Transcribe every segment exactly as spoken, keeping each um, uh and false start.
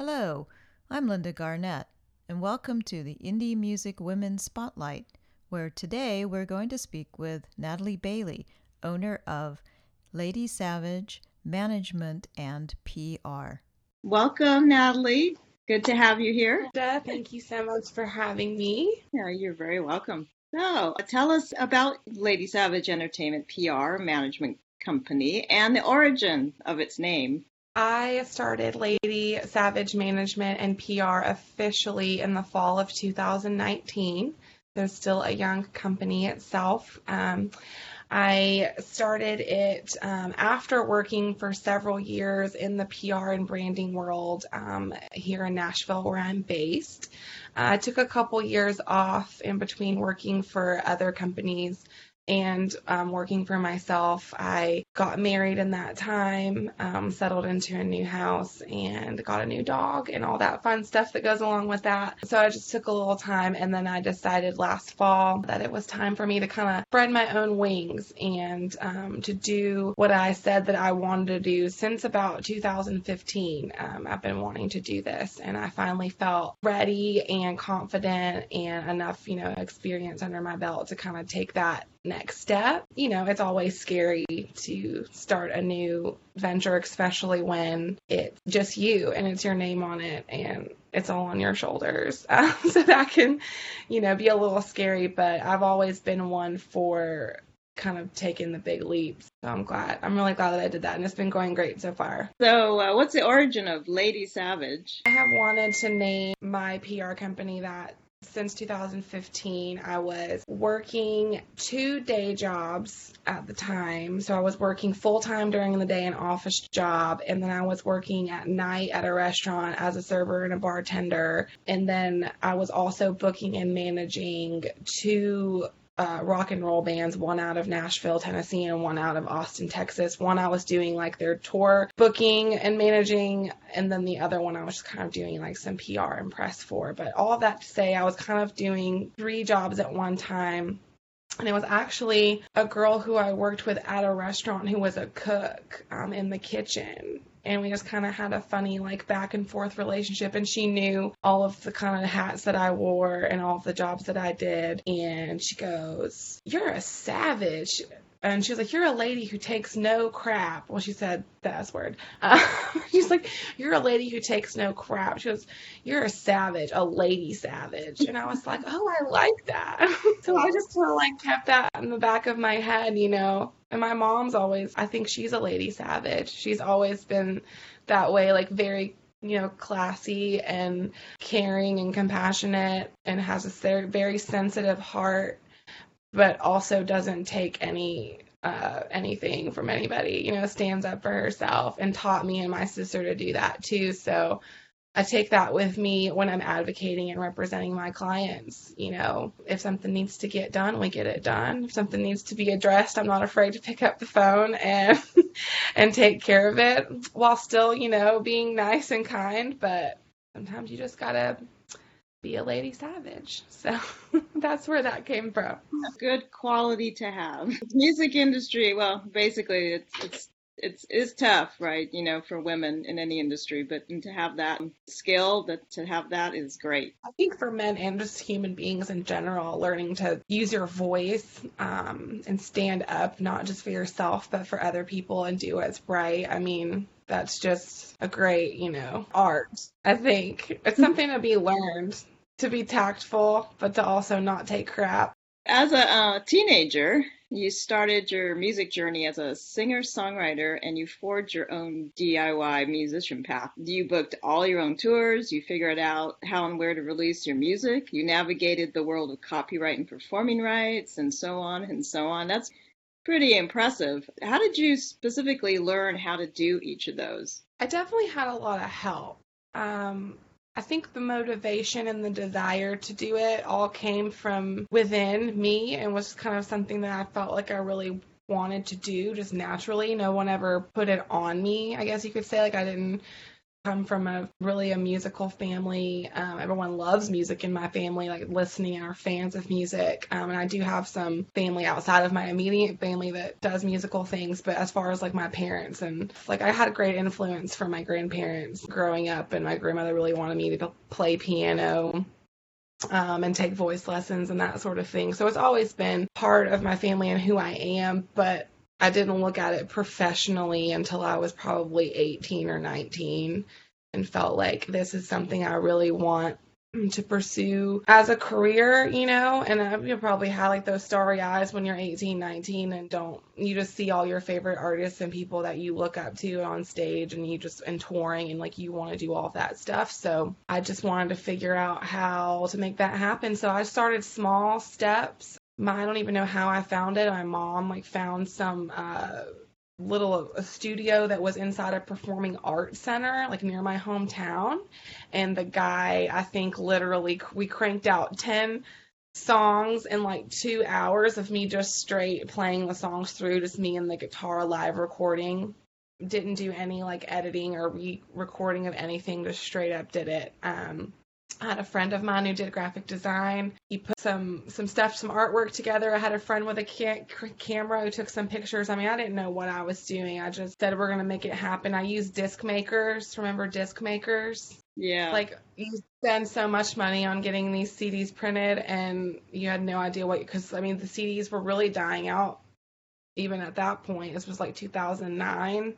Hello, I'm Linda Garnett, and welcome to the Indie Music Women's Spotlight, where today we're going to speak with Natalie Bailey, owner of Lady Savage Management and P R. Welcome, Natalie. Good to have you here. Linda, thank you so much for having me. Yeah, you're very welcome. So, tell us about Lady Savage Entertainment P R Management Company and the origin of its name. I started Lady Savage Management and P R officially in the fall of two thousand nineteen. There's still a young company itself. Um, I started it um, after working for several years in the P R and branding world um, here in Nashville, where I'm based. Uh, I took a couple years off in between working for other companies and um, working for myself. I got married in that time, um, settled into a new house, and got a new dog and all that fun stuff that goes along with that. So I just took a little time, and then I decided last fall that it was time for me to kind of spread my own wings and um, to do what I said that I wanted to do since about two thousand fifteen. Um, I've been wanting to do this, and I finally felt ready and confident and enough, you know, experience under my belt to kind of take that next step. You know, it's always scary to start a new venture, especially when it's just you and it's your name on it and it's all on your shoulders. Uh, so that can, you know, be a little scary, but I've always been one for kind of taking the big leaps. So I'm glad. I'm really glad that I did that, and it's been going great so far. So, uh, what's the origin of Lady Savage? I have wanted to name my P R company that since two thousand fifteen. I was working two day jobs at the time. So I was working full-time during the day, an office job, and then I was working at night at a restaurant as a server and a bartender. And then I was also booking and managing two Uh, rock and roll bands, one out of Nashville, Tennessee, and one out of Austin, Texas. One I was doing like their tour booking and managing, and then the other one I was just kind of doing like some P R and press for. But all of that to say, I was kind of doing three jobs at one time. And it was actually a girl who I worked with at a restaurant who was a cook um, in the kitchen. And we just kind of had a funny, like, back and forth relationship. And she knew all of the kind of hats that I wore and all of the jobs that I did. And she goes, "You're a savage." And she was like, "You're a lady who takes no crap." Well, she said the S word. Uh, she's like, "You're a lady who takes no crap." She goes, "You're a savage, a lady savage." And I was like, oh, I like that. So I just kind of like kept that in the back of my head, you know. And my mom's always, I think she's a lady savage. She's always been that way, like very, you know, classy and caring and compassionate, and has a very, very sensitive heart, but also doesn't take any uh, anything from anybody, you know, stands up for herself, and taught me and my sister to do that too. So I take that with me when I'm advocating and representing my clients. You know, if something needs to get done, we get it done. If something needs to be addressed, I'm not afraid to pick up the phone and and take care of it, while still, you know, being nice and kind. But sometimes you just gotta be a lady savage. So that's where that came from. A good quality to have. The music industry, well, basically, it's it's it's is tough, right? You know, for women in any industry, but to have that skill, that to have that is great. I think for men and just human beings in general, learning to use your voice um, and stand up, not just for yourself, but for other people, and do what's right. I mean, that's just a great, you know, art. I think it's something to be learned, to be tactful, but to also not take crap. As a uh, teenager, you started your music journey as a singer-songwriter, and you forged your own D I Y musician path. You booked all your own tours, you figured out how and where to release your music, you navigated the world of copyright and performing rights, and so on and so on. That's pretty impressive. How did you specifically learn how to do each of those? I definitely had a lot of help. Um, I think the motivation and the desire to do it all came from within me, and was kind of something that I felt like I really wanted to do just naturally. No one ever put it on me, I guess you could say. Like, I didn't come from a really a musical family. Um, everyone loves music in my family, like listening and are fans of music. Um, and I do have some family outside of my immediate family that does musical things. But as far as like my parents, and like I had a great influence from my grandparents growing up, and my grandmother really wanted me to play piano. Um, and take voice lessons and that sort of thing. So it's always been part of my family and who I am, but I didn't look at it professionally until I was probably eighteen or nineteen and felt like this is something I really want to pursue as a career, you know, and uh, you probably have like those starry eyes when you're eighteen, nineteen and don't, you just see all your favorite artists and people that you look up to on stage and you just, and touring and like you want to do all that stuff. So I just wanted to figure out how to make that happen. So I started small steps. My, I don't even know how I found it. My mom like found some, uh, little a studio that was inside a performing arts center like near my hometown, and the guy, I think literally we cranked out ten songs in like two hours of me just straight playing the songs through, just me and the guitar, live recording. Didn't do any like editing or re-recording of anything, just straight up did it. um I had a friend of mine who did graphic design. He put some some stuff, some artwork together. I had a friend with a ca- camera who took some pictures. I mean, I didn't know what I was doing. I just said, we're going to make it happen. I used disc makers. Remember disc makers? Yeah. Like, you spend so much money on getting these C Ds printed, and you had no idea what, because, I mean, the C Ds were really dying out even at that point. This was like two thousand nine.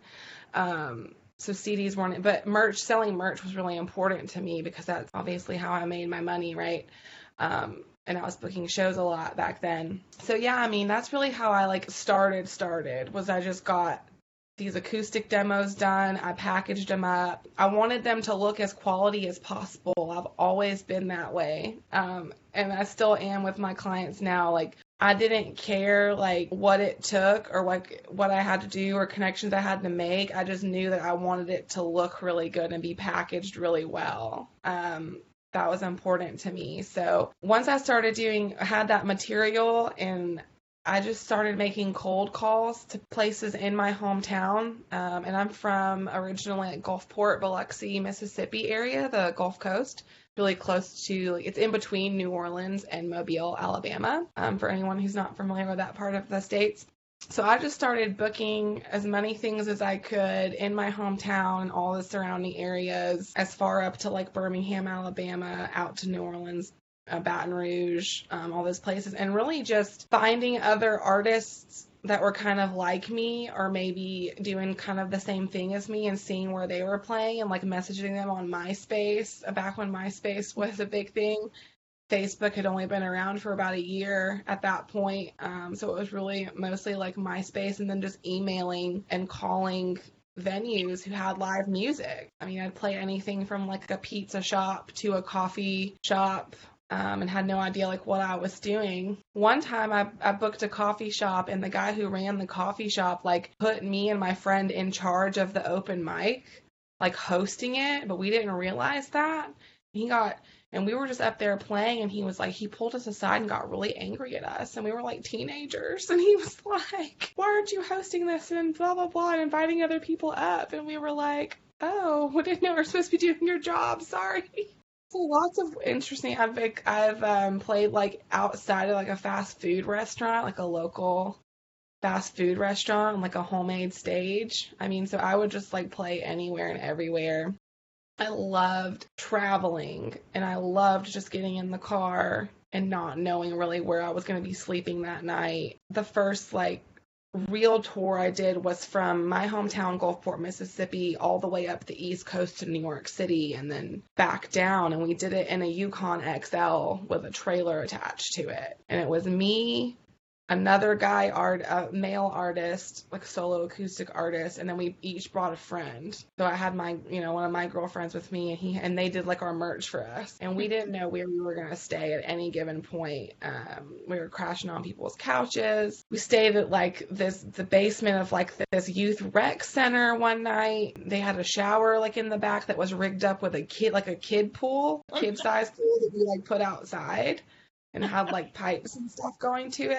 Um, So C Ds weren't, but merch, selling merch was really important to me because that's obviously how I made my money, right? Um, and I was booking shows a lot back then. So yeah, I mean, that's really how I like started, started, was I just got these acoustic demos done. I packaged them up. I wanted them to look as quality as possible. I've always been that way. Um, and I still am with my clients now. Like, I didn't care like what it took or like what I had to do or connections I had to make. I just knew that I wanted it to look really good and be packaged really well. Um, that was important to me. So once I started doing, I had that material, and I just started making cold calls to places in my hometown. Um, and I'm from originally at Gulfport, Biloxi, Mississippi area, the Gulf Coast. Really close to, it's in between New Orleans and Mobile, Alabama, um, for anyone who's not familiar with that part of the States. So I just started booking as many things as I could in my hometown and all the surrounding areas, as far up to like Birmingham, Alabama, out to New Orleans, uh, Baton Rouge, um, all those places, and really just finding other artists that were kind of like me or maybe doing kind of the same thing as me and seeing where they were playing and like messaging them on MySpace, back when MySpace was a big thing. Facebook had only been around for about a year at that point. Um, so it was really mostly like MySpace, and then just emailing and calling venues who had live music. I mean, I'd play anything from like a pizza shop to a coffee shop. Um, and had no idea like what I was doing. One time I, I booked a coffee shop, and the guy who ran the coffee shop like put me and my friend in charge of the open mic, like hosting it, but we didn't realize that. He got, and we were just up there playing, and he was like, he pulled us aside and got really angry at us, and we were like teenagers, and he was like, why aren't you hosting this, and blah, blah, blah, and inviting other people up, and we were like, oh, we didn't know we were supposed to be doing your job, sorry. So lots of interesting. I've I've um, played like outside of like a fast food restaurant, like a local fast food restaurant, on like a homemade stage. I mean, so I would just like play anywhere and everywhere. I loved traveling, and I loved just getting in the car and not knowing really where I was going to be sleeping that night. The first like real tour I did was from my hometown, Gulfport, Mississippi, all the way up the East Coast to New York City, and then back down. And we did it in a Yukon X L with a trailer attached to it. And it was me, another guy, art, a male artist, like solo acoustic artist, and then we each brought a friend. So I had my, you know, one of my girlfriends with me, and he and they did like our merch for us. And we didn't know where we were gonna stay at any given point. Um, we were crashing on people's couches. We stayed at like this the basement of like this youth rec center one night. They had a shower like in the back that was rigged up with a kid, like a kid pool, kid size pool that we like put outside, and had like pipes and stuff going to it.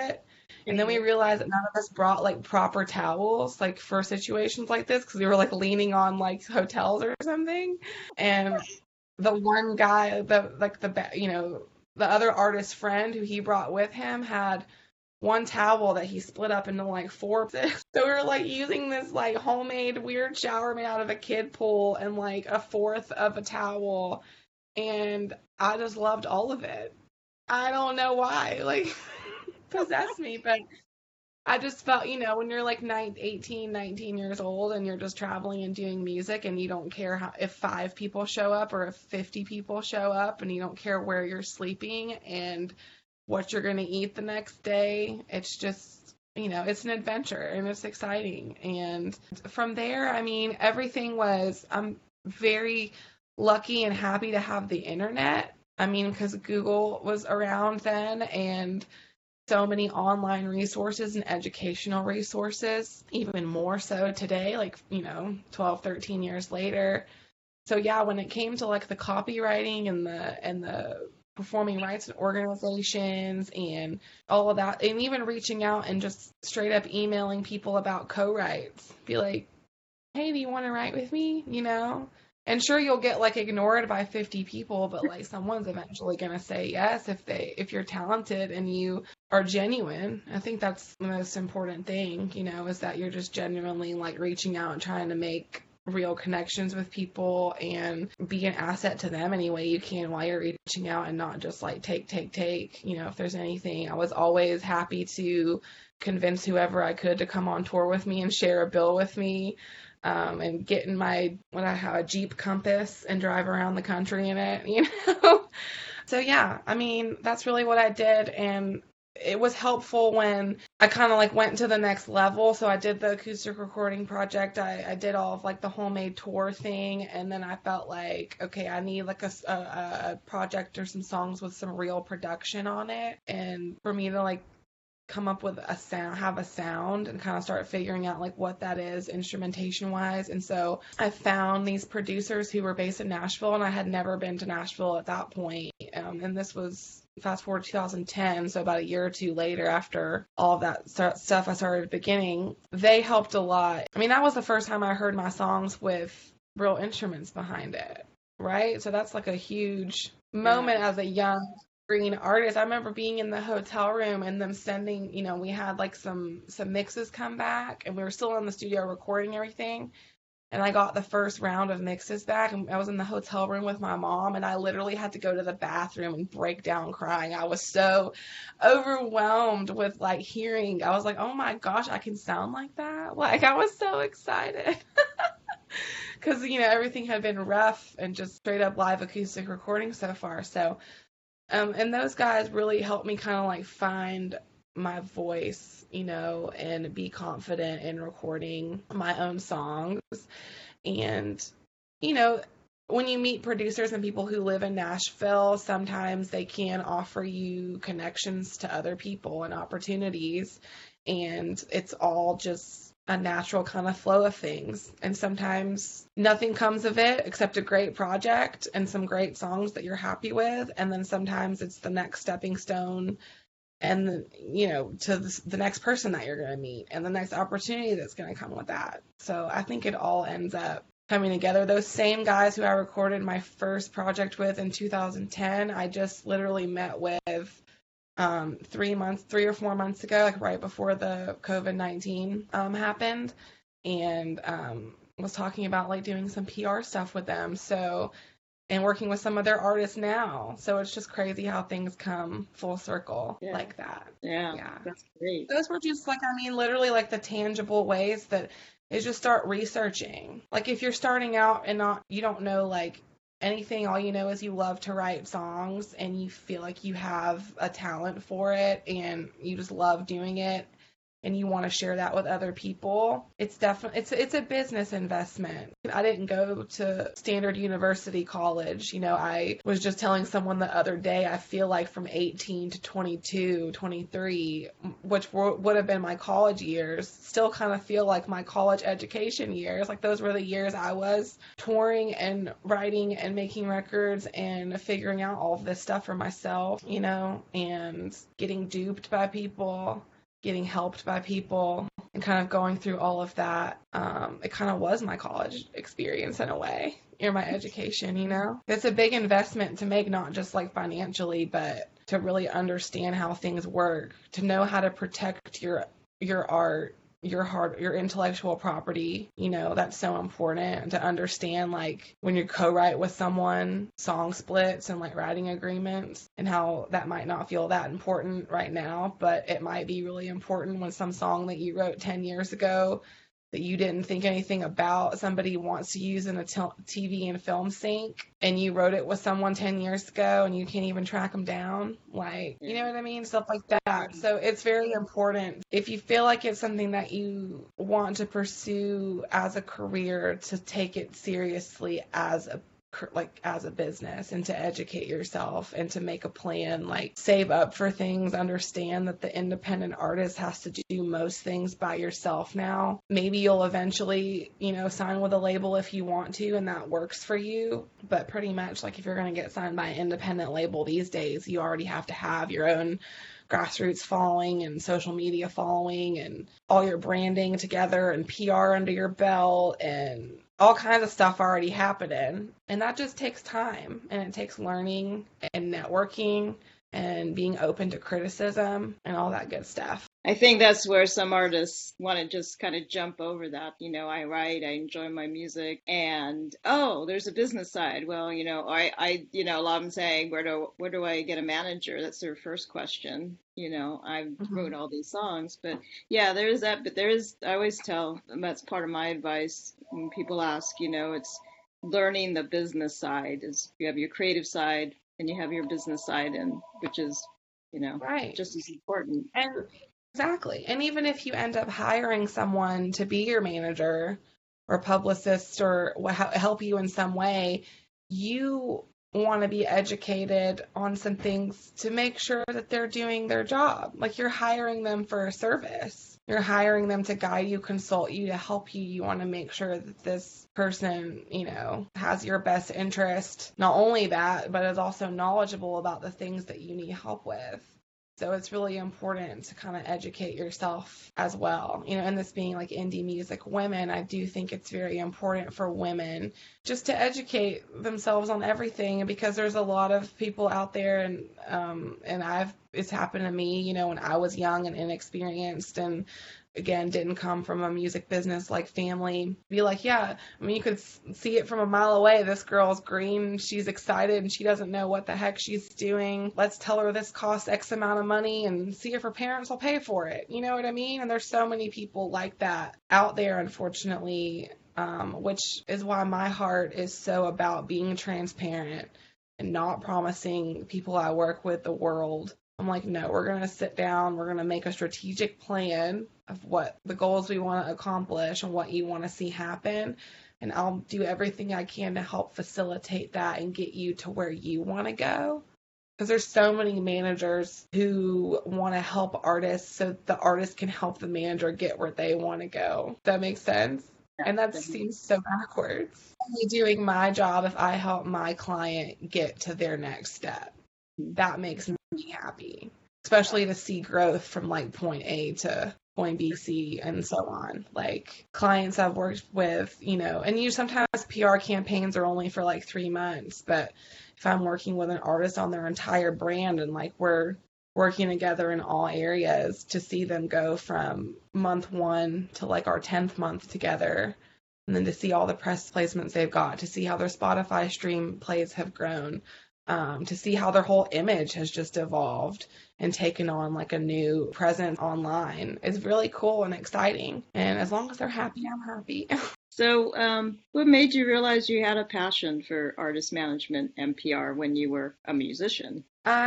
And then we realized that none of us brought like proper towels, like for situations like this, because we were like leaning on like hotels or something. And the one guy, the like the ba- you know the other artist friend who he brought with him had one towel that he split up into like four. So we were like using this like homemade weird shower made out of a kid pool and like a fourth of a towel, and I just loved all of it. I don't know why, like possessed me, but I just felt, you know, when you're like nine, eighteen, nineteen years old and you're just traveling and doing music and you don't care how, if five people show up or if fifty people show up, and you don't care where you're sleeping and what you're going to eat the next day. It's just, you know, it's an adventure and it's exciting. And from there, I mean, everything was, I'm very lucky and happy to have the internet. I mean, because Google was around then, and so many online resources and educational resources, even more so today, like, you know, twelve, thirteen years later. So yeah, when it came to like the copywriting and the and the performing rights and organizations and all of that, and even reaching out and just straight up emailing people about co-writes, be like, hey, do you want to write with me? You know? And sure, you'll get like ignored by fifty people, but like someone's eventually going to say yes if they if you're talented and you are genuine. I think that's the most important thing, you know, is that you're just genuinely like reaching out and trying to make real connections with people and be an asset to them any way you can while you're reaching out, and not just like take, take, take. You know, if there's anything, I was always happy to convince whoever I could to come on tour with me and share a bill with me. Um, and get in my, when I have a Jeep Compass and drive around the country in it, you know? So yeah, I mean, that's really what I did. And it was helpful when I kind of like went to the next level. So I did the acoustic recording project. I, I did all of like the homemade tour thing. And then I felt like, okay, I need like a, a, a project or some songs with some real production on it. And for me to like come up with a sound, have a sound, and kind of start figuring out like what that is instrumentation wise. And so I found these producers who were based in Nashville, and I had never been to Nashville at that point. Um, and this was fast forward to two thousand ten, so about a year or two later after all of that stuff I started beginning. They helped a lot. I mean, that was the first time I heard my songs with real instruments behind it, right? So that's like a huge moment yeah. as a young green artist. I remember being in the hotel room and them sending, you know, we had like some some mixes come back, and we were still in the studio recording everything. And I got the first round of mixes back, and I was in the hotel room with my mom, and I literally had to go to the bathroom and break down crying. I was so overwhelmed with like hearing. I was like, oh my gosh, I can sound like that. Like, I was so excited. Because, you know, everything had been rough and just straight up live acoustic recording so far. So Um, and those guys really helped me kind of like find my voice, you know, and be confident in recording my own songs. And, you know, when you meet producers and people who live in Nashville, sometimes they can offer you connections to other people and opportunities. And it's all just a natural kind of flow of things. And sometimes nothing comes of it except a great project and some great songs that you're happy with. And then sometimes it's the next stepping stone and, you know, to the, the next person that you're going to meet and the next opportunity that's going to come with that. So I think it all ends up coming together. Those same guys who I recorded my first project with in two thousand ten, I just literally met with Um, three months, three or four months ago, like right before the COVID nineteen um, happened, and um, was talking about like doing some P R stuff with them. So, and working with some of their artists now. So it's just crazy how things come full circle yeah. like that. Yeah, yeah, that's great. Those were just like, I mean, literally like the tangible ways that is just start researching. Like if you're starting out and not, you don't know like anything, all you know is you love to write songs and you feel like you have a talent for it and you just love doing it and you want to share that with other people. It's definitely, it's, it's a business investment. I didn't go to standard university college. You know, I was just telling someone the other day, I feel like from eighteen to twenty-two, twenty-three, which were, would have been my college years, still kind of feel like my college education years. Like those were the years I was touring and writing and making records and figuring out all of this stuff for myself, you know, and getting duped by people. getting helped by people and kind of going through all of that. Um, it kind of was my college experience in a way, or my education, you know? It's a big investment to make, not just like financially, but to really understand how things work, to know how to protect your your art, your heart, your intellectual property. You know, that's so important to understand, like when you co-write with someone, song splits and like writing agreements, and how that might not feel that important right now, but it might be really important when some song that you wrote ten years ago that you didn't think anything about, somebody wants to use in a t- TV and film sync, and you wrote it with someone ten years ago and you can't even track them down. Like, you know what I mean? Stuff like that. So it's very important. If you feel like it's something that you want to pursue as a career, to take it seriously as a like as a business, and to educate yourself and to make a plan, like save up for things, understand that the independent artist has to do most things by yourself now. Maybe you'll eventually, you know, sign with a label if you want to and that works for you, but pretty much like if you're going to get signed by an independent label these days, you already have to have your own grassroots following and social media following and all your branding together and P R under your belt and all kinds of stuff already happening. And that just takes time, and it takes learning and networking and being open to criticism and all that good stuff. I think that's where some artists want to just kind of jump over that. You know, I write, I enjoy my music, and oh, there's a business side. Well, you know, I, I, you know, a lot of them saying, where do, where do I get a manager? That's their first question. You know, I Mm-hmm. wrote all these songs, but yeah, there is that. But there is, I always tell, and that's part of my advice when people ask. You know, it's learning the business side. Is you have your creative side and you have your business side, and which is, you know, Right. just as important. And exactly. And even if you end up hiring someone to be your manager or publicist or wh- help you in some way, you want to be educated on some things to make sure that they're doing their job. Like you're hiring them for a service. You're hiring them to guide you, consult you, to help you. You want to make sure that this person, you know, has your best interest. Not only that, but is also knowledgeable about the things that you need help with. So it's really important to kind of educate yourself as well. You know, and this being like indie music women, I do think it's very important for women just to educate themselves on everything, because there's a lot of people out there, and um, and I've it's happened to me, you know, when I was young and inexperienced, and again, didn't come from a music business like family, be like, yeah, I mean, you could see it from a mile away. This girl's green, she's excited, and she doesn't know what the heck she's doing. Let's tell her this costs X amount of money and see if her parents will pay for it. You know what I mean? And there's so many people like that out there, unfortunately, um, which is why my heart is so about being transparent and not promising people I work with the world. I'm like, no, we're going to sit down, we're going to make a strategic plan of what the goals we want to accomplish and what you want to see happen. And I'll do everything I can to help facilitate that and get you to where you want to go. Because there's so many managers who want to help artists so the artist can help the manager get where they want to go. Does that make sense? And that seems so backwards. I'm only doing my job if I help my client get to their next step. That makes me happy, especially to see growth from like point A to point B, C, and so on. Like clients I've worked with, you know, and you sometimes P R campaigns are only for like three months, but if I'm working with an artist on their entire brand and like we're working together in all areas, to see them go from month one to like our tenth month together, and then to see all the press placements they've got, to see how their Spotify stream plays have grown, um, to see how their whole image has just evolved and taken on like a new presence online is really cool and exciting. And as long as they're happy, I'm happy. So um, what made you realize you had a passion for artist management and P R when you were a musician?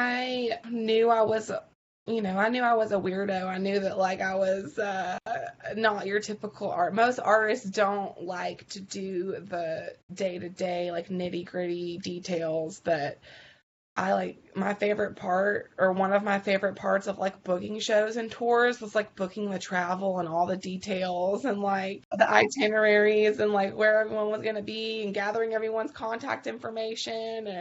I knew I was, you know, I knew I was a weirdo. I knew that like I was uh, not your typical art. Most artists don't like to do the day-to-day like nitty-gritty details, but I like my favorite part, or one of my favorite parts of like booking shows and tours was like booking the travel and all the details and like the itineraries and like where everyone was going to be and gathering everyone's contact information and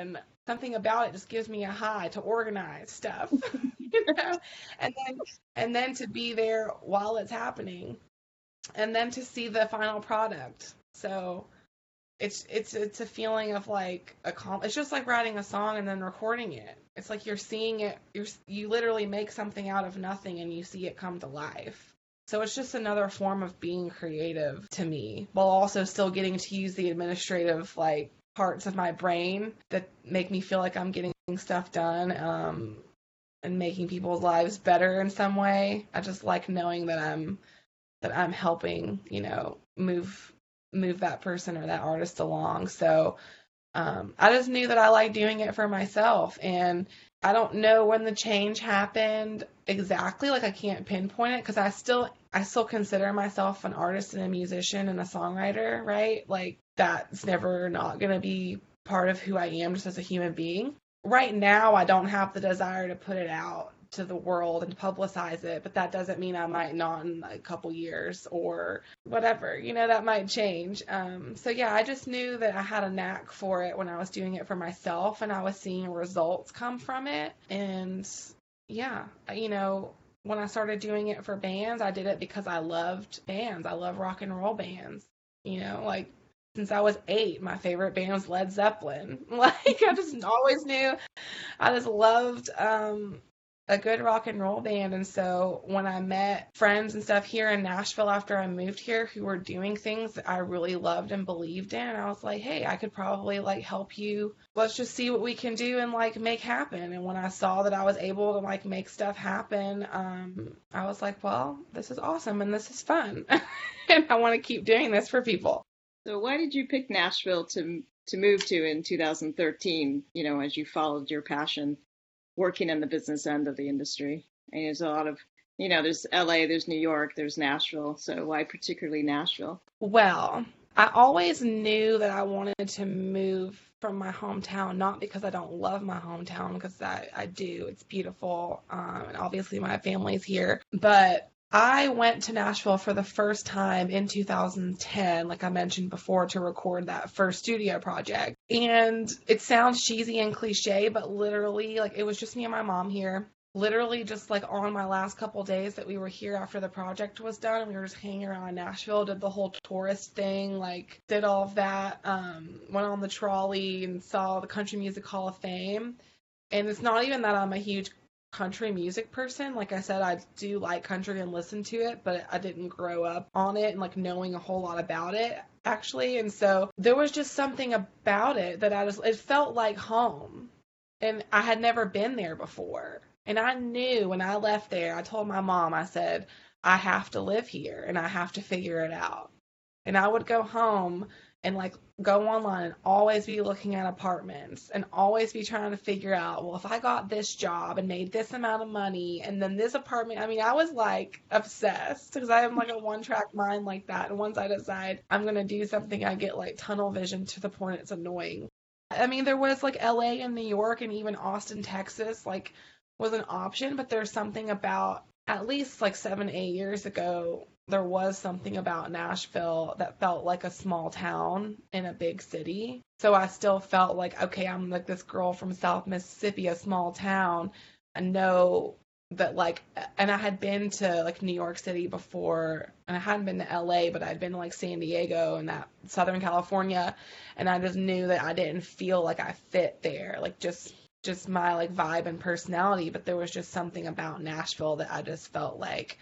something about it just gives me a high to organize stuff, you know, and then and then to be there while it's happening, and then to see the final product. So it's it's it's a feeling of like a it's just like writing a song and then recording it. It's like you're seeing it. You're you literally make something out of nothing and you see it come to life. So it's just another form of being creative to me, while also still getting to use the administrative like parts of my brain that make me feel like I'm getting stuff done, um, and making people's lives better in some way. I just like knowing that I'm that I'm helping, you know, move move that person or that artist along. So um, I just knew that I liked doing it for myself, and I don't know when the change happened exactly. Like I can't pinpoint it because I still I still consider myself an artist and a musician and a songwriter, right? Like that's never not gonna be part of who I am just as a human being. Right now, I don't have the desire to put it out to the world and publicize it, but that doesn't mean I might not in a couple years or whatever, you know, that might change. Um, so yeah, I just knew that I had a knack for it when I was doing it for myself, and I was seeing results come from it. And yeah, you know, when I started doing it for bands, I did it because I loved bands. I love rock and roll bands, you know, like since I was eight, my favorite band was Led Zeppelin. Like I just always knew I just loved, um, a good rock and roll band. And so when I met friends and stuff here in Nashville after I moved here who were doing things that I really loved and believed in, I was like, hey, I could probably like help you. Let's just see what we can do and like make happen. And when I saw that I was able to like make stuff happen, um, I was like, well, this is awesome and this is fun. And I want to keep doing this for people. So why did you pick Nashville to to move to in two thousand thirteen, you know, as you followed your passion working in the business end of the industry? And there's a lot of, you know, there's L A, there's New York, there's Nashville. So why particularly Nashville? Well, I always knew that I wanted to move from my hometown, not because I don't love my hometown, because I, I do. It's beautiful. Um, and obviously my family's here. But I went to Nashville for the first time in two thousand ten, like I mentioned before, to record that first studio project. And it sounds cheesy and cliche, but literally, like, it was just me and my mom here. Literally just, like, on my last couple days that we were here after the project was done, and we were just hanging around in Nashville, did the whole tourist thing, like, did all of that, um, went on the trolley and saw the Country Music Hall of Fame. And it's not even that I'm a huge country music person. Like I said, I do like country and listen to it, but I didn't grow up on it and like knowing a whole lot about it actually. And so there was just something about it that I just, it felt like home, and I had never been there before. And I knew when I left there, I told my mom, I said, I have to live here and I have to figure it out. And I would go home and like go online and always be looking at apartments and always be trying to figure out, well, if I got this job and made this amount of money and then this apartment, I mean, I was like obsessed because I have like a one track mind like that. And once I decide I'm going to do something, I get like tunnel vision to the point it's annoying. I mean, there was like L A and New York and even Austin, Texas, like was an option, but there's something about at least like seven, eight years ago, there was something about Nashville that felt like a small town in a big city. So I still felt like, okay, I'm like this girl from South Mississippi, a small town. I know that like, and I had been to like New York City before, and I hadn't been to L A, but I'd been to like San Diego and that Southern California. And I just knew that I didn't feel like I fit there, like just just my like vibe and personality. But there was just something about Nashville that I just felt like,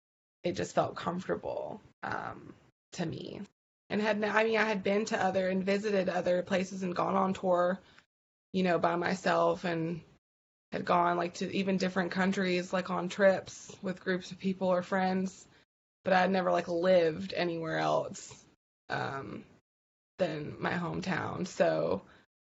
it just felt comfortable um, to me. And had, I mean, I had been to other and visited other places and gone on tour, you know, by myself, and had gone like to even different countries, like on trips with groups of people or friends. But I had never like lived anywhere else um, than my hometown. So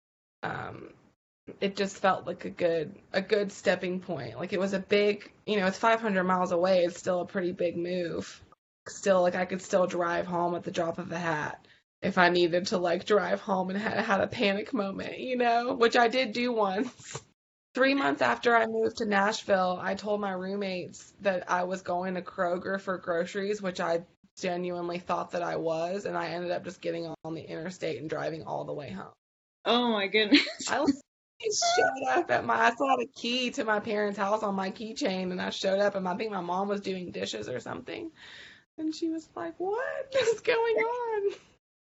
um, it just felt like a good a good stepping point. Like it was a big, you know, it's five hundred miles away. It's still a pretty big move. Still, like I could still drive home at the drop of a hat if I needed to like drive home and had, had a panic moment, you know, which I did do once. Three months after I moved to Nashville, I told my roommates that I was going to Kroger for groceries, which I genuinely thought that I was, and I ended up just getting on the interstate and driving all the way home. Oh my goodness. I I showed up at my, I still had a key to my parents' house on my keychain, and I showed up, and I think my mom was doing dishes or something, and she was like, "What is going on?"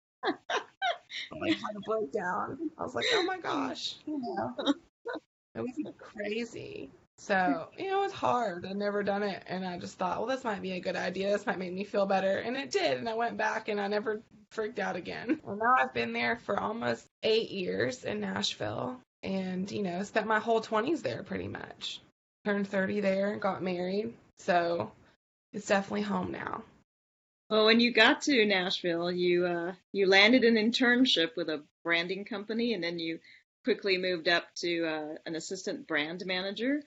I like kind of broke down. I was like, "Oh my gosh," you know, it was crazy. So, you know, it was hard. I'd never done it, and I just thought, well, this might be a good idea. This might make me feel better, and it did. And I went back, and I never freaked out again. Well, now I've been there for almost eight years in Nashville, and you know, spent my whole twenties there pretty much. Turned thirty there, got married, so it's definitely home now. Well, when you got to Nashville, you uh, you landed an internship with a branding company, and then you quickly moved up to uh, an assistant brand manager,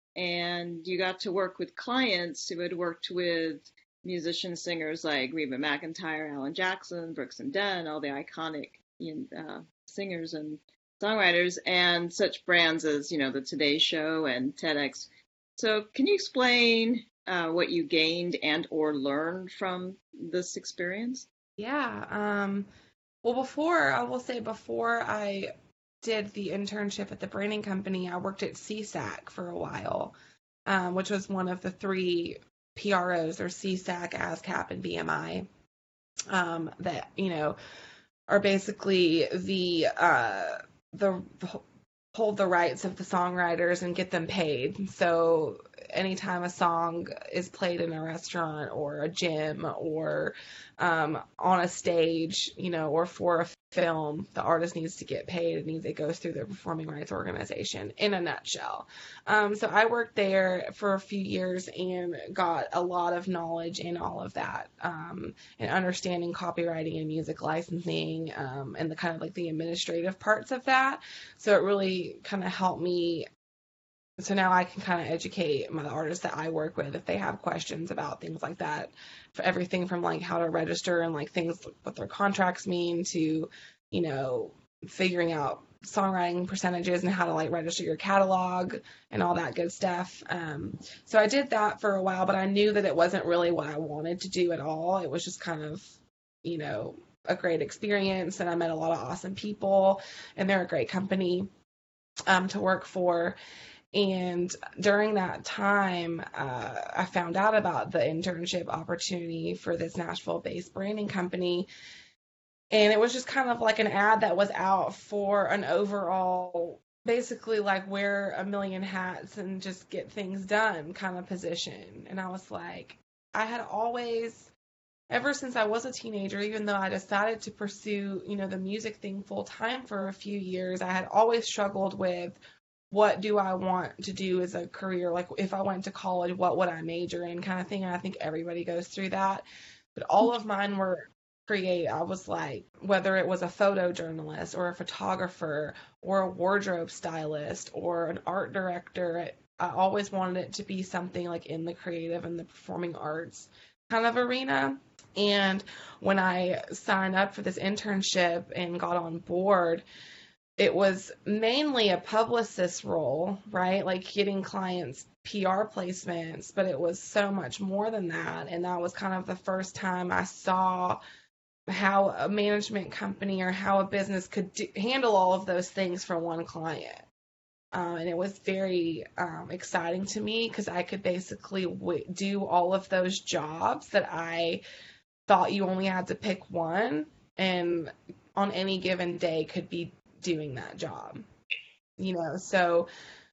and you got to work with clients who had worked with musician singers like Reba McEntire, Alan Jackson, Brooks and Dunn, all the iconic you know, uh, singers and songwriters, and such brands as you know the Today Show and TEDx. So, can you explain uh, what you gained and or learned from this experience? Yeah. Um, well, before, I will say, before I did the internship at the branding company, I worked at C S A C for a while, um, which was one of the three P R Os, or C S A C, ASCAP, and B M I, um, that, you know, are basically the uh, the hold the rights of the songwriters and get them paid. So anytime a song is played in a restaurant or a gym or um, on a stage, you know, or for a film, the artist needs to get paid. It needs it goes through the performing rights organization in a nutshell. Um, so I worked there for a few years and got a lot of knowledge in all of that, um, and understanding copywriting and music licensing, um, and the kind of like the administrative parts of that. So it really kind of helped me. So now I can kind of educate my artists that I work with if they have questions about things like that, for everything from like how to register and like things what their contracts mean to, you know, figuring out songwriting percentages and how to like register your catalog and all that good stuff. Um, so I did that for a while, but I knew that it wasn't really what I wanted to do at all. It was just kind of, you know, a great experience, and I met a lot of awesome people, and they're a great company um, to work for. And during that time, uh, I found out about the internship opportunity for this Nashville-based branding company. And it was just kind of like an ad that was out for an overall, basically like wear a million hats and just get things done kind of position. And I was like, I had always, ever since I was a teenager, even though I decided to pursue, you know, the music thing full time for a few years, I had always struggled with, what do I want to do as a career? Like if I went to college, what would I major in, kind of thing. And I think everybody goes through that. But all of mine were create. I was like, whether it was a photojournalist or a photographer or a wardrobe stylist or an art director, I always wanted it to be something like in the creative and the performing arts kind of arena. And when I signed up for this internship and got on board, it was mainly a publicist role, right? Like getting clients P R placements, but it was so much more than that. And that was kind of the first time I saw how a management company or how a business could do, handle all of those things for one client. Um, and it was very um, exciting to me because I could basically w- do all of those jobs that I thought you only had to pick one, and on any given day could be doing that job, you know. So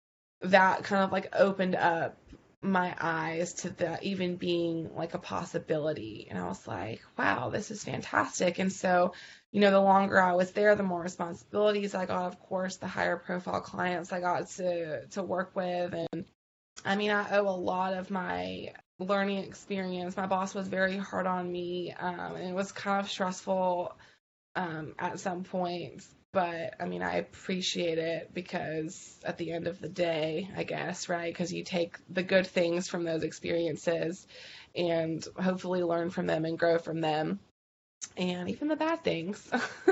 that kind of like opened up my eyes to that even being like a possibility, and I was like, wow, this is fantastic. And so, you know, the longer I was there, the more responsibilities I got, of course, the higher profile clients I got to to work with. And I mean, I owe a lot of my learning experience. My boss was very hard on me, um, and it was kind of stressful um, at some points. But I mean, I appreciate it because at the end of the day, I guess, right? Because you take the good things from those experiences and hopefully learn from them and grow from them, and even the bad things.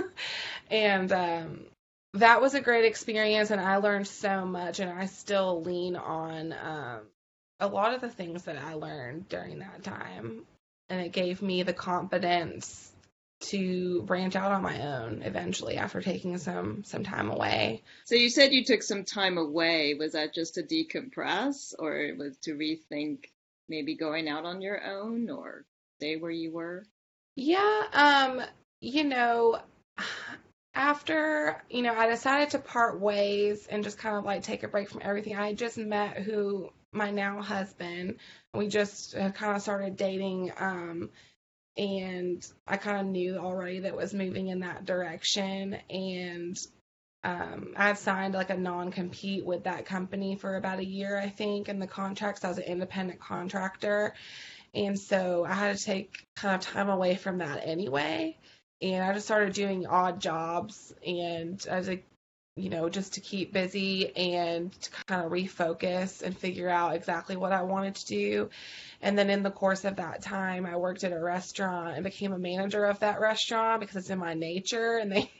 and um, that was a great experience, and I learned so much, and I still lean on um, a lot of the things that I learned during that time. And it gave me the confidence to branch out on my own eventually after taking some some time away. So you said you took some time away. Was that just to decompress, or it was to rethink maybe going out on your own or stay where you were? Yeah, um, you know, after, you know, I decided to part ways and just kind of like take a break from everything. I just met who my now husband. We just uh, kind of started dating, um, and I kind of knew already that it was moving in that direction. And um, I had signed like a non-compete with that company for about a year, I think, in the contracts. I was an independent contractor. And so I had to take kind of time away from that anyway. And I just started doing odd jobs and I was like, you know, just to keep busy and to kind of refocus and figure out exactly what I wanted to do. And then in the course of that time, I worked at a restaurant and became a manager of that restaurant because it's in my nature and they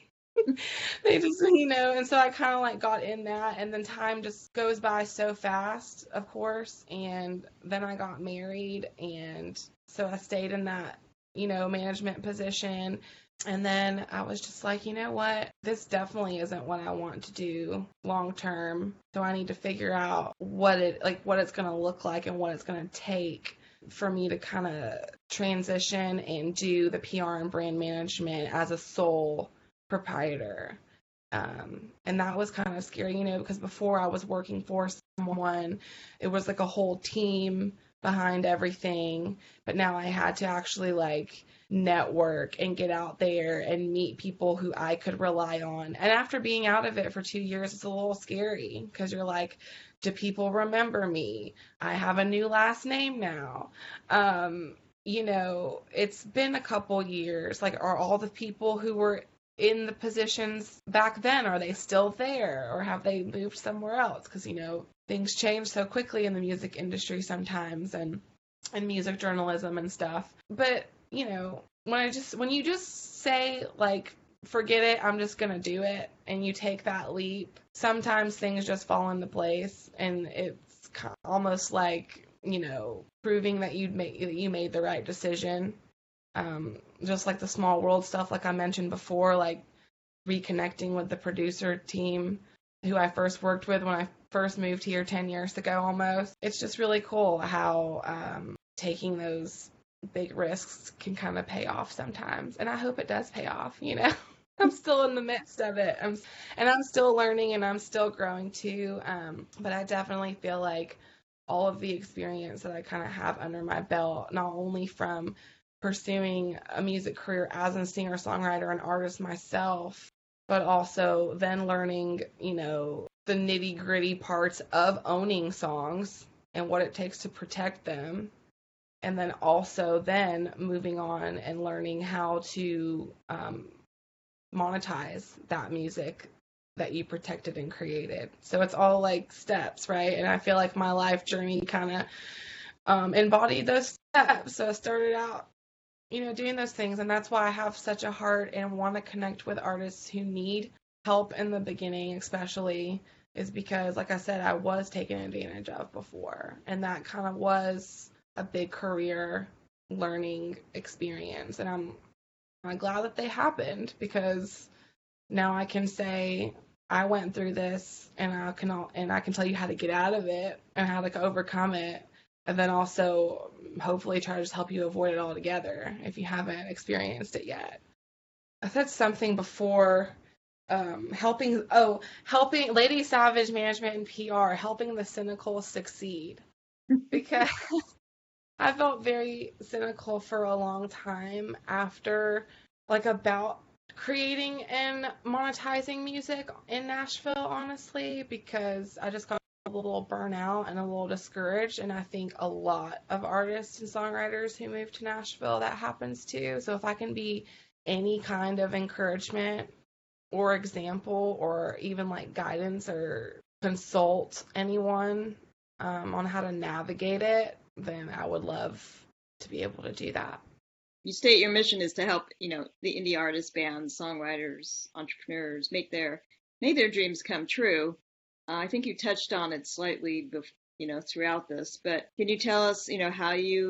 they just, you know, and so I kind of like got in that, and then time just goes by so fast, of course, and then I got married, and so I stayed in that, you know, management position, and then I was just like, you know what, this definitely isn't what I want to do long term, so I need to figure out what it, like, what it's going to look like and what it's going to take for me to kind of transition and do the P R and brand management as a sole proprietor. Um, and that was kind of scary, you know, because before I was working for someone, it was like a whole team behind everything. But now I had to actually like network and get out there and meet people who I could rely on. And after being out of it for two years, it's a little scary because you're like, do people remember me? I have a new last name now. Um, you know, it's been a couple years. Like, are all the people who were in the positions back then, are they still there or have they moved somewhere else? Because, you know, things change so quickly in the music industry sometimes and and music journalism and stuff. But, you know, when I just when you just say like, forget it, I'm just gonna do it, and you take that leap, sometimes things just fall into place, and it's almost like, you know, proving that you'd make that you made the right decision. Um, just like the small world stuff, like I mentioned before, like reconnecting with the producer team who I first worked with when I first moved here ten years ago almost. It's just really cool how um, taking those big risks can kind of pay off sometimes. And I hope it does pay off, you know. I'm still in the midst of it. I'm, and I'm still learning and I'm still growing too. Um, but I definitely feel like all of the experience that I kind of have under my belt, not only from pursuing a music career as a singer-songwriter and artist myself, but also then learning, you know, the nitty-gritty parts of owning songs and what it takes to protect them. And then also then moving on and learning how to um, monetize that music that you protected and created. So it's all like steps, right? And I feel like my life journey kind of um, embodied those steps. So I started out, you know, doing those things. And that's why I have such a heart and want to connect with artists who need help in the beginning, especially, is because, like I said, I was taken advantage of before. And that kind of was a big career learning experience. And I'm, I'm glad that they happened, because now I can say I went through this and I can, and I can tell you how to get out of it and how to overcome it. And then also hopefully try to just help you avoid it altogether if you haven't experienced it yet. I said something before, um, helping, oh, helping Lady Savage Management and P R, helping the cynical succeed. Because I felt very cynical for a long time after, like, about creating and monetizing music in Nashville, honestly, because I just got a little burnout and a little discouraged, and I think a lot of artists and songwriters who move to Nashville, that happens too. So if I can be any kind of encouragement or example or even like guidance or consult anyone um, on how to navigate it, then I would love to be able to do that. You state your mission is to help, you know, the indie artists, bands, songwriters, entrepreneurs make their make their dreams come true. Uh, I think you touched on it slightly, bef- you know, throughout this, but can you tell us, you know, how you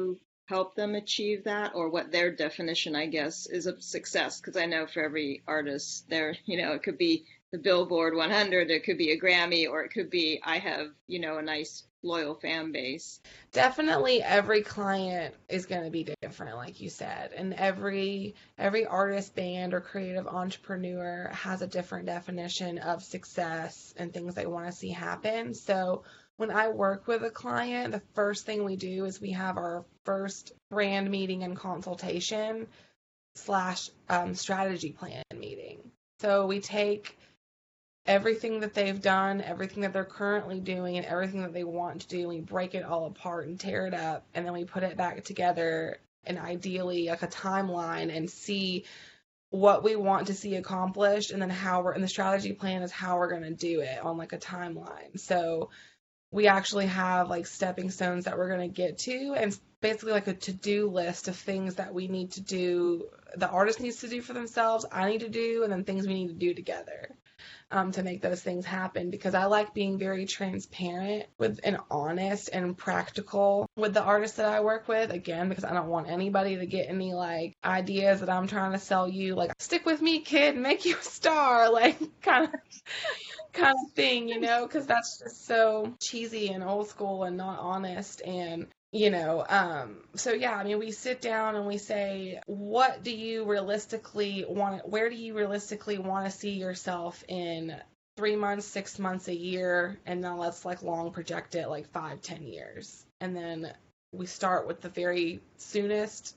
help them achieve that, or what their definition, I guess, is of success? Because I know for every artist there, you know, it could be the Billboard one hundred, it could be a Grammy, or it could be I have, you know, a nice loyal fan base. Definitely every client is going to be different, like you said, and every every artist, band, or creative entrepreneur has a different definition of success and things they want to see happen. So when I work with a client, the first thing we do is we have our first brand meeting and consultation slash um, strategy plan meeting. So we take everything that they've done, everything that they're currently doing, and everything that they want to do. We break it all apart and tear it up, and then we put it back together, and ideally like a timeline, and see what we want to see accomplished, and then how we're, and the strategy plan is how we're going to do it on like a timeline. So we actually have like stepping stones that we're going to get to, and basically like a to-do list of things that we need to do, the artist needs to do for themselves, I need to do, and then things we need to do together. Um, to make those things happen, because I like being very transparent with and honest and practical with the artists that I work with, again, because I don't want anybody to get any like ideas that I'm trying to sell you, like stick with me kid, make you a star, like kind of kind of thing, you know, because that's just so cheesy and old school and not honest. And you know, um, so yeah, I mean, we sit down and we say, what do you realistically want, where do you realistically want to see yourself in three months, six months, a year, and now let's like long project it like five, ten years. And then we start with the very soonest,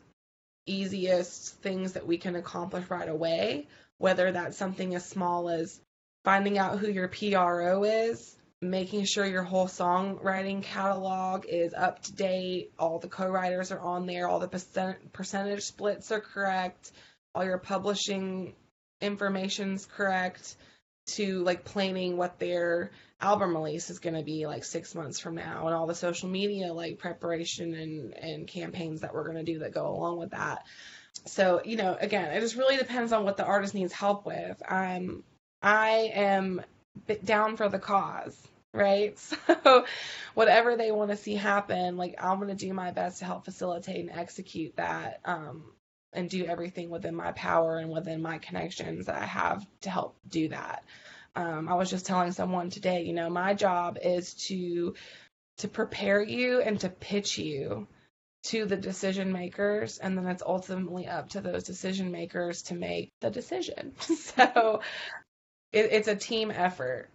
easiest things that we can accomplish right away, whether that's something as small as finding out who your P R O is, making sure your whole songwriting catalog is up to date, all the co-writers are on there, all the percent, percentage splits are correct, all your publishing information's correct, to like planning what their album release is going to be like six months from now, and all the social media like preparation and, and campaigns that we're going to do that go along with that. So, you know, again, it just really depends on what the artist needs help with. Um, I am down for the cause. Right? So whatever they want to see happen, like I'm going to do my best to help facilitate and execute that, um, and do everything within my power and within my connections that I have to help do that. Um, I was just telling someone today, you know, my job is to to prepare you and to pitch you to the decision makers, and then it's ultimately up to those decision makers to make the decision. So it, it's a team effort.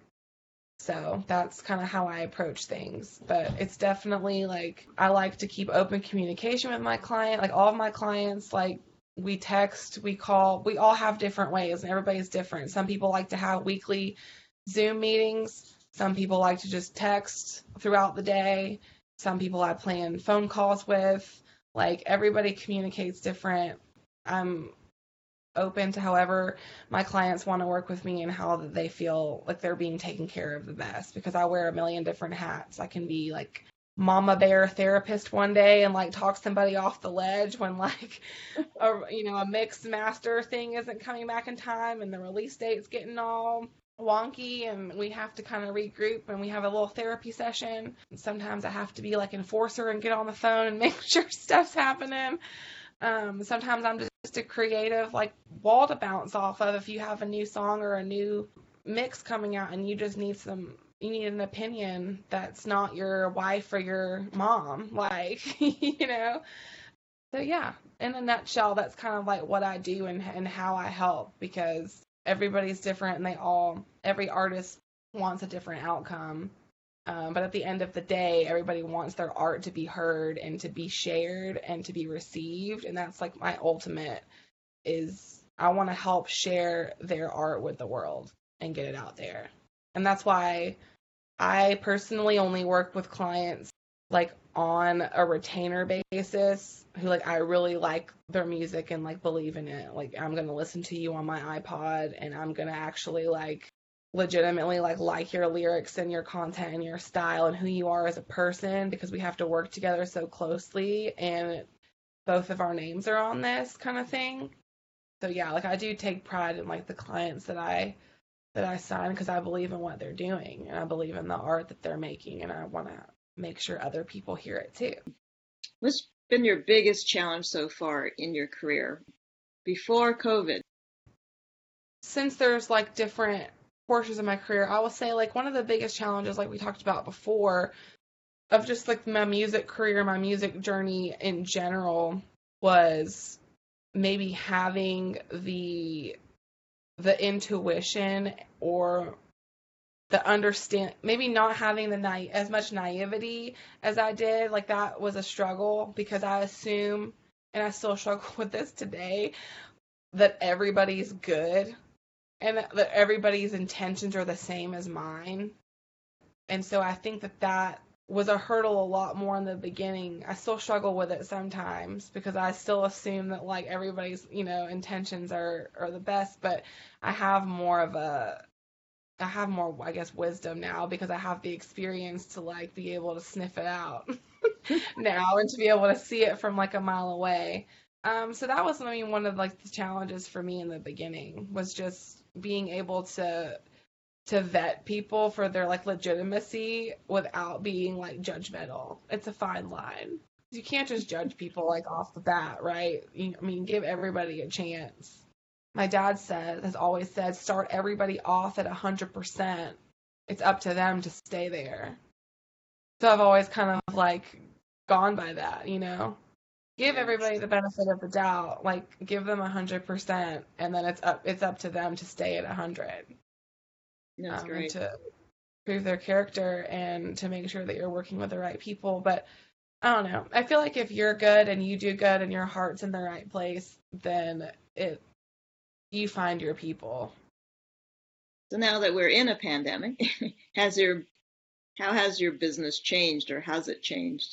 So that's kind of how I approach things. But it's definitely like, I like to keep open communication with my client. Like all of my clients, like we text, we call, we all have different ways, and everybody's different. Some people like to have weekly Zoom meetings. Some people like to just text throughout the day. Some people I plan phone calls with. Like everybody communicates different. I'm open to however my clients want to work with me and how they feel like they're being taken care of the best, because I wear a million different hats. I can be like mama bear therapist one day and like talk somebody off the ledge when like a, you know, a mixed master thing isn't coming back in time and the release date's getting all wonky and we have to kind of regroup and we have a little therapy session. Sometimes I have to be like enforcer and get on the phone and make sure stuff's happening. Um, sometimes I'm just a creative like wall to bounce off of if you have a new song or a new mix coming out and you just need some, you need an opinion that's not your wife or your mom, like, you know. So yeah, in a nutshell, that's kind of like what I do and, and how I help, because everybody's different and they all, every artist wants a different outcome. Um, but at the end of the day, everybody wants their art to be heard and to be shared and to be received. And that's like my ultimate is I want to help share their art with the world and get it out there. And that's why I personally only work with clients like on a retainer basis who like I really like their music and like believe in it. Like I'm going to listen to you on my iPod and I'm going to actually like legitimately like like your lyrics and your content and your style and who you are as a person, because we have to work together so closely and both of our names are on this kind of thing. So yeah, like I do take pride in like the clients that I that I sign, because I believe in what they're doing and I believe in the art that they're making, and I want to make sure other people hear it too. Which been your biggest challenge so far in your career before COVID? Since there's like different portions of my career, I will say like one of the biggest challenges, like we talked about before, of just like my music career, my music journey in general, was maybe having the the intuition or the understand, maybe not having the na- as much naivety as I did. Like that was a struggle because I assume, and I still struggle with this today, that everybody's good and that, that everybody's intentions are the same as mine. And so I think that that was a hurdle a lot more in the beginning. I still struggle with it sometimes because I still assume that like everybody's, you know, intentions are are the best, but I have more of a I have more, I guess, wisdom now because I have the experience to like be able to sniff it out now and to be able to see it from like a mile away. Um, so that was, I mean, one of like the challenges for me in the beginning was just being able to to vet people for their like legitimacy without being like judgmental. It's a fine line. You can't just judge people like off the bat, right? You, I mean, give everybody a chance. My dad said, has always said, start everybody off at one hundred percent. It's up to them to stay there. So I've always kind of like gone by that, you know? Give everybody the benefit of the doubt, like give them one hundred percent, and then it's up it's up to them to stay at one hundred. That's Um, and great. to prove their character and to make sure that you're working with the right people. But I don't know. I feel like if you're good and you do good and your heart's in the right place, then it you find your people. So now that we're in a pandemic, has your how has your business changed, or has it changed?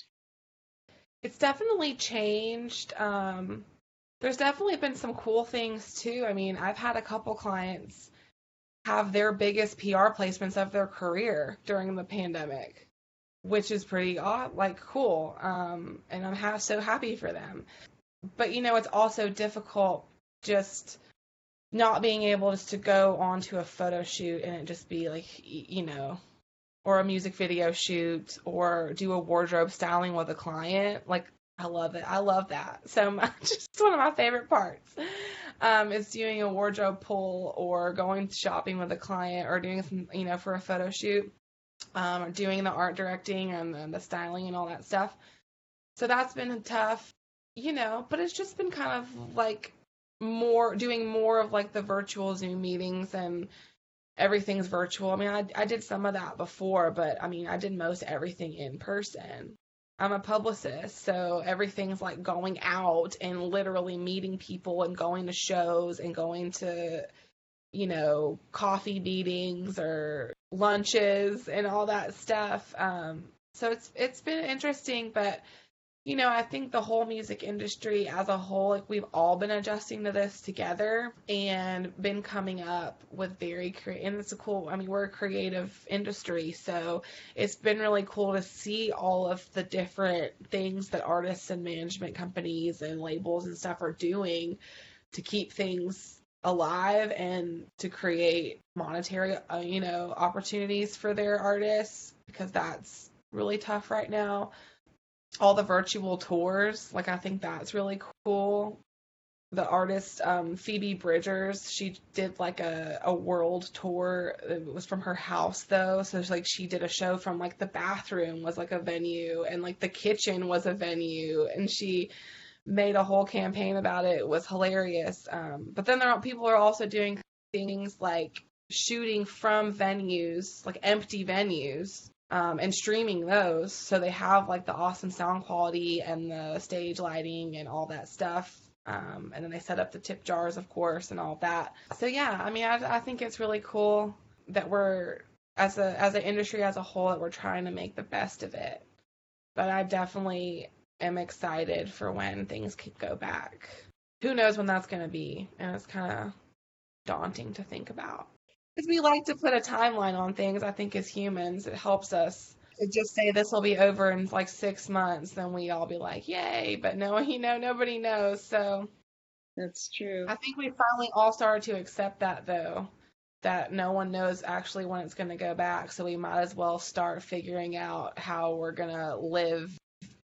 It's definitely changed. Um, there's definitely been some cool things too. I mean, I've had a couple clients have their biggest P R placements of their career during the pandemic, which is pretty odd, like cool. Um, and I'm ha- so happy for them. But you know, it's also difficult just not being able just to go onto a photo shoot and it just be like, you know, or a music video shoot or do a wardrobe styling with a client. Like, I love it. I love that so much. It's one of my favorite parts. Um, is doing a wardrobe pull or going shopping with a client or doing some, you know, for a photo shoot, um, or doing the art directing and the, the styling and all that stuff. So that's been tough, you know, but it's just been kind of like more doing more of like the virtual Zoom meetings and everything's virtual. I mean, I, I did some of that before, but I mean, I did most everything in person. I'm a publicist, so everything's like going out and literally meeting people and going to shows and going to, you know, coffee meetings or lunches and all that stuff. Um, so it's it's been interesting, but you know, I think the whole music industry as a whole, like we've all been adjusting to this together and been coming up with very creative, and it's a cool, I mean, we're a creative industry, so it's been really cool to see all of the different things that artists and management companies and labels and stuff are doing to keep things alive and to create monetary, uh, you know, opportunities for their artists because that's really tough right now. All the virtual tours, like I think that's really cool. The artist um, Phoebe Bridgers, she did like a, a world tour. It was from her house though, so it's like she did a show from like the bathroom was like a venue and like the kitchen was a venue, and she made a whole campaign about it. It was hilarious. Um, but then there are people are also doing things like shooting from venues, like empty venues, um, and streaming those. So they have like the awesome sound quality and the stage lighting and all that stuff. Um, and then they set up the tip jars, of course, and all that. So yeah, I mean, I, I think it's really cool that we're as a as an industry as a whole that we're trying to make the best of it. But I definitely am excited for when things could go back. Who knows when that's going to be? And it's kind of daunting to think about. Because we like to put a timeline on things, I think, as humans. It helps us to just say this will be over in like six months, then we all be like, yay. But no, you know, nobody knows. So That's true. I think we finally all started to accept that, though, that no one knows actually when it's going to go back. So we might as well start figuring out how we're going to live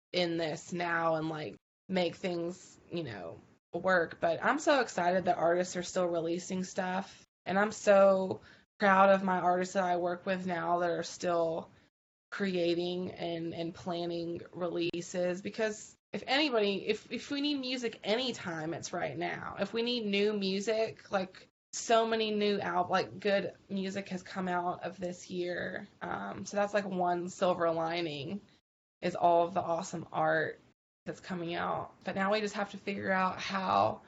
in this now and like make things, you know, work. But I'm so excited that artists are still releasing stuff. And I'm so proud of my artists that I work with now that are still creating and, and planning releases, because if anybody, if, if we need music anytime, it's right now. If we need new music, like so many new out like good music has come out of this year. Um, so that's like one silver lining, is all of the awesome art that's coming out. But now we just have to figure out how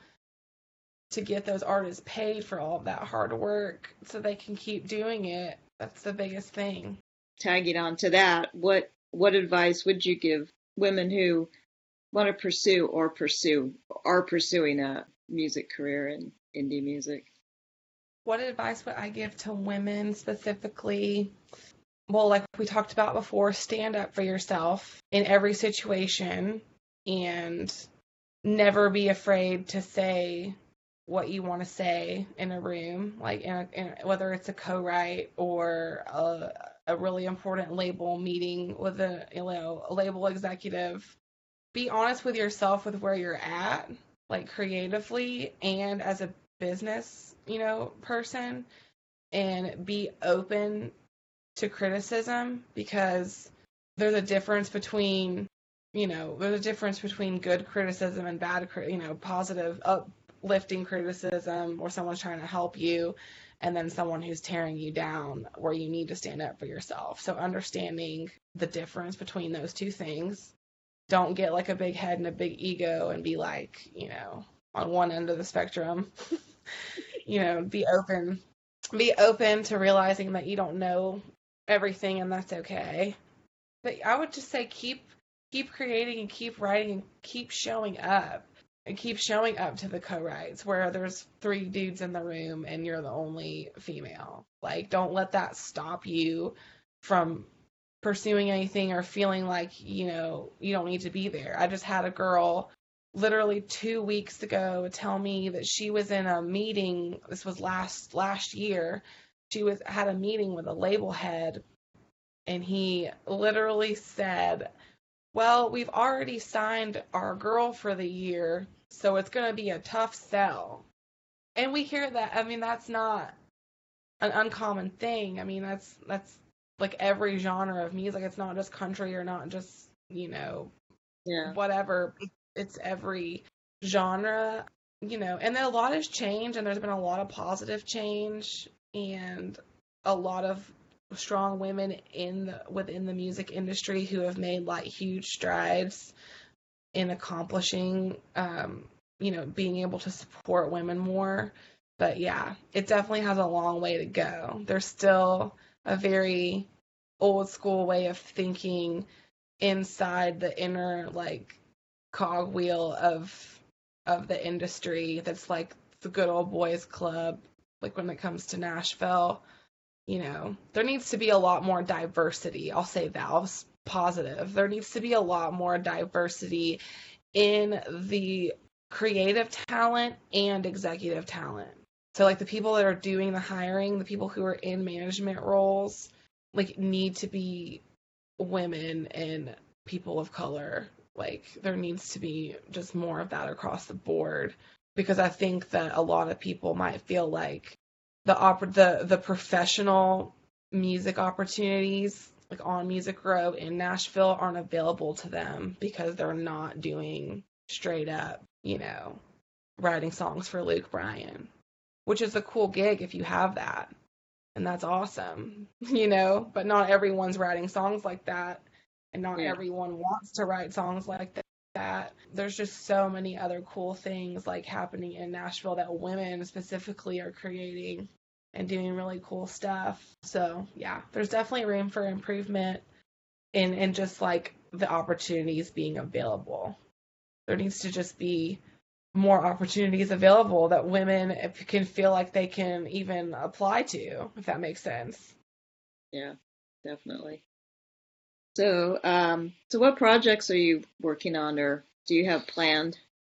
to get those artists paid for all of that hard work so they can keep doing it. That's the biggest thing. Tagging on to that, what what advice would you give women who want to pursue or pursue are pursuing a music career in indie music? What advice would I give to women specifically? Well, like we talked about before, stand up for yourself in every situation and never be afraid to say what you want to say in a room, like in, a, in whether it's a co-write or a, a really important label meeting with a, you know, a label executive. Be honest with yourself with where you're at, like creatively and as a business, you know, person, and be open to criticism, because there's a difference between, you know, there's a difference between good criticism and bad, you know, positive, uplifting criticism where someone's trying to help you, and then someone who's tearing you down where you need to stand up for yourself. So understanding the difference between those two things. Don't get like a big head and a big ego and be like, you know, on one end of the spectrum. You know, be open. Be open to realizing that you don't know everything, and that's okay. But I would just say keep keep creating and keep writing and keep showing up. And keep showing up to the co-writes where there's three dudes in the room and you're the only female. Like, don't let that stop you from pursuing anything or feeling like, you know, you don't need to be there. I just had a girl literally two weeks ago tell me that she was in a meeting. This was last last year. She was had a meeting with a label head, and he literally said, well, we've already signed our girl for the year, so it's going to be a tough sell. And we hear that. I mean, that's not an uncommon thing. I mean, that's that's like every genre of music. It's not just country or not just, you know, yeah, whatever. It's every genre, you know. And then a lot has changed, and there's been a lot of positive change, and a lot of strong women in the, within the music industry who have made like huge strides in accomplishing, um, you know, being able to support women more. But yeah, it definitely has a long way to go. There's still a very old school way of thinking inside the inner like cogwheel of of the industry that's like the good old boys club. Like when it comes to Nashville, you know, there needs to be a lot more diversity. I'll say that. I'll positive. There needs to be a lot more diversity in the creative talent and executive talent. So like the people that are doing the hiring, the people who are in management roles, like need to be women and people of color. Like there needs to be just more of that across the board, because I think that a lot of people might feel like the oper- the the professional music opportunities like on Music Row in Nashville aren't available to them because they're not doing straight up, you know, writing songs for Luke Bryan, which is a cool gig if you have that. And that's awesome, you know, but not everyone's writing songs like that, and not yeah. everyone wants to write songs like that. There's just so many other cool things like happening in Nashville that women specifically are creating and doing really cool stuff. So yeah, there's definitely room for improvement in, in just like the opportunities being available. There needs to just be more opportunities available that women can feel like they can even apply to, if that makes sense. Yeah, definitely. So, um, so what projects are you working on, or do you have planned?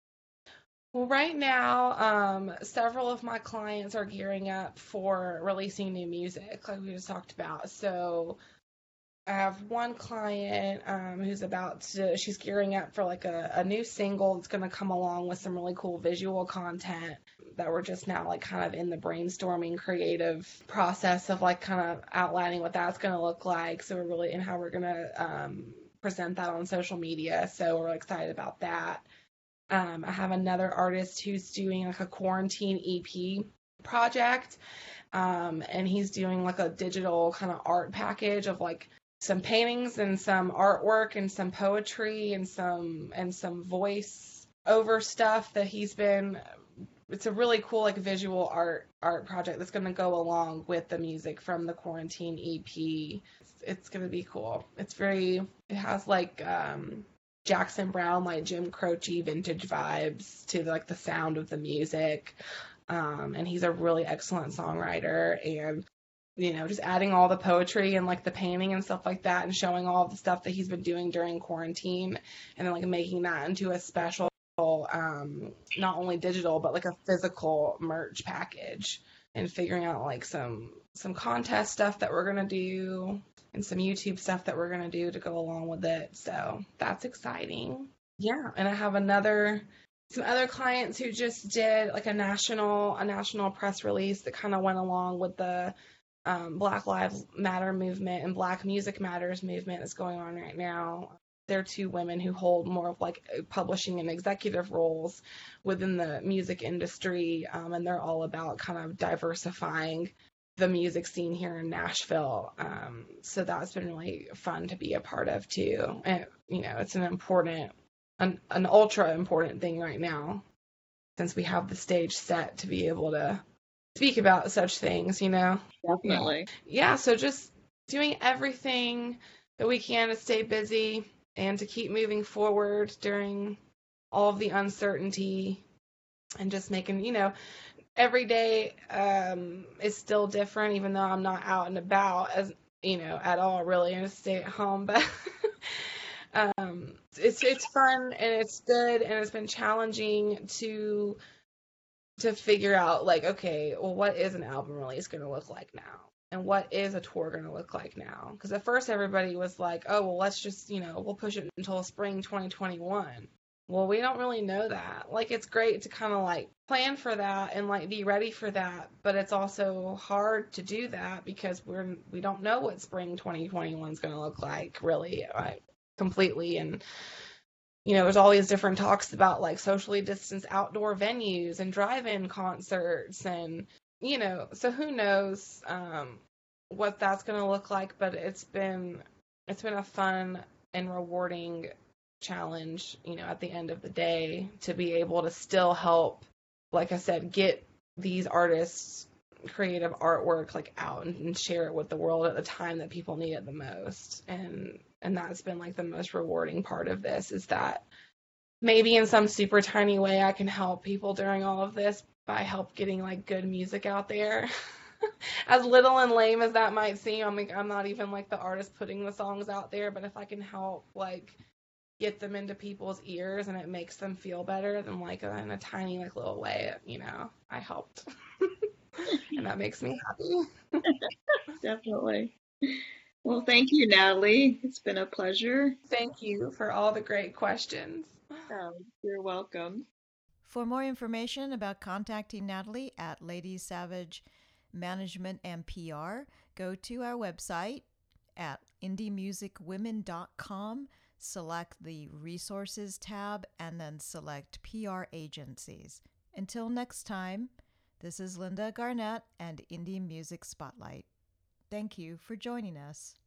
Well, right now, um, several of my clients are gearing up for releasing new music, like we just talked about. So I have one client um, who's about to, she's gearing up for like a, a new single that's going to come along with some really cool visual content that we're just now like kind of in the brainstorming creative process of like kind of outlining what that's going to look like. So we're really, and how we're going to um, present that on social media. So we're excited about that. Um, I have another artist who's doing like a quarantine E P project. Um, and he's doing like a digital kind of art package of like some paintings and some artwork and some poetry and some and some voice over stuff that he's been it's a really cool like visual art art project that's going to go along with the music from the quarantine E P. It's, it's going to be cool. It's very it has like um Jackson Browne, like Jim Croce vintage vibes to like the sound of the music. Um, and he's a really excellent songwriter, and you know, just adding all the poetry and like the painting and stuff like that, and showing all the stuff that he's been doing during quarantine, and then like making that into a special, um, not only digital but like a physical merch package, and figuring out like some some contest stuff that we're gonna do and some YouTube stuff that we're gonna do to go along with it. So that's exciting. Yeah, and I have another. Some other clients who just did like a national a national press release that kind of went along with the um, Black Lives Matter movement and Black Music Matters movement that's going on right now. They're two women who hold more of like publishing and executive roles within the music industry, um, and they're all about kind of diversifying the music scene here in Nashville. Um, so that's been really fun to be a part of too. And you know, it's an important An, an ultra important thing right now, since we have the stage set to be able to speak about such things, you know? Definitely. Yeah, so just doing everything that we can to stay busy and to keep moving forward during all of the uncertainty, and just making, you know, every day um, is still different, even though I'm not out and about as, you know, at all really. I just stay at home, but Um, it's it's fun and it's good, and it's been challenging to to figure out like, okay, well, what is an album release going to look like now, and what is a tour going to look like now? Because at first everybody was like, oh, well, let's just, you know, we'll push it until spring twenty twenty-one. Well, we don't really know that. Like, it's great to kind of like plan for that and like be ready for that, but it's also hard to do that because we're we don't know what spring twenty twenty-one is going to look like really. I, completely. And you know, there's all these different talks about like socially distanced outdoor venues and drive-in concerts, and you know, so who knows um what that's going to look like. But it's been it's been a fun and rewarding challenge, you know, at the end of the day, to be able to still help, like I said, get these artists creative artwork like out and, and share it with the world at the time that people need it the most. And and that's been like the most rewarding part of this, is that maybe in some super tiny way I can help people during all of this by help getting like good music out there. As little and lame as that might seem, I'm like, I'm not even like the artist putting the songs out there, but if I can help like get them into people's ears and it makes them feel better, then like in a tiny like little way, you know, I helped. And that makes me happy. Definitely. Well, thank you, Natalie. It's been a pleasure. Thank you for all the great questions. Um, you're welcome. For more information about contacting Natalie at Lady Savage Management and P R, go to our website at indie music women dot com, select the Resources tab, and then select P R Agencies. Until next time, this is Linda Garnett and Indie Music Spotlight. Thank you for joining us.